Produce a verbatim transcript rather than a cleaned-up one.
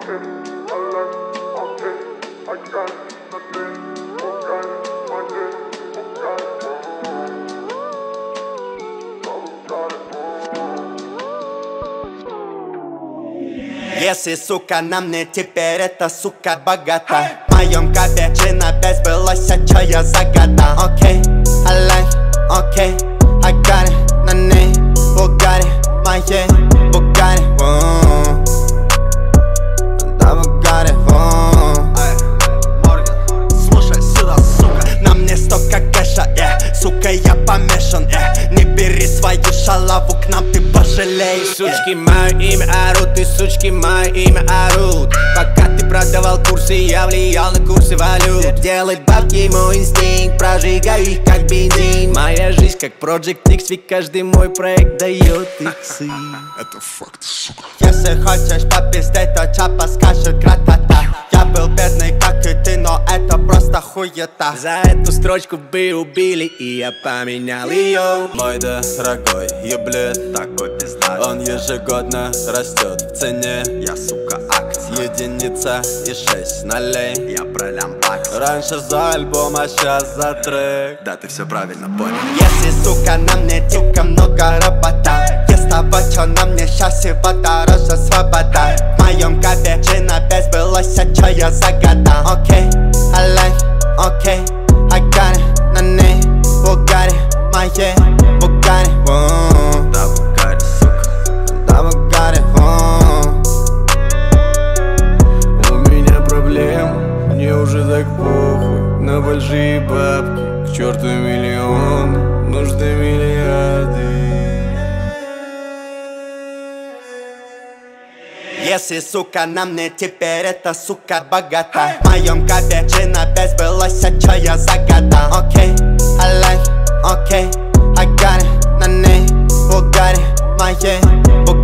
Если, сука, на мне теперь эта сука богата, в моем капе джин опять сбылось, а чё я загадал. Окей, I like, окей, I got it, на ней Бугари, моей Бугари, да Бугари, слушай сюда, сука, на мне столько кэша, yeah. Сука, я помешан, yeah. Не бери свою шалаву к нам, ты пожалеешь, yeah. Сучки мое имя орут, и сучки мое имя орут. Пока ты продавал курсы, я влиял на курсы валют. Делать бабки мой инстинкт, прожигаю их как бензин. Моя жизнь как Project X, ведь каждый мой проект дает иксы. Это факт, сука. Если хочешь попиздеть, то чапа скажет гратата. Я был бедный, как и ты, но это просто хуета. За эту строчку бы убили, и я поменял ее. Мой дорогой еблет, такой пиздат. Он ежегодно растет в цене. Я, сука, акция. Единица и шесть нолей. Я пролям бакс. Раньше за альбом, а сейчас за трек. Да, ты все правильно понял. Если, сука, на мне дико много работа, без того, чё на мне щас его дороже свобода. В моем капе джин опять сбылось, а чё я загадал. Окей, I like, окей, I got it, на ней Бугари, моей Бугари, да Бугари, сука, да Бугари. У меня проблем, мне уже так похуй на большие бабки. К черту миллион, нужны миллиарды. Если, сука, на мне теперь эта сука богата, в моем капе джин опять сбылось, а чё я загадал. Окей, I like, окей, I got it, на ней Бугари, моей Бугари.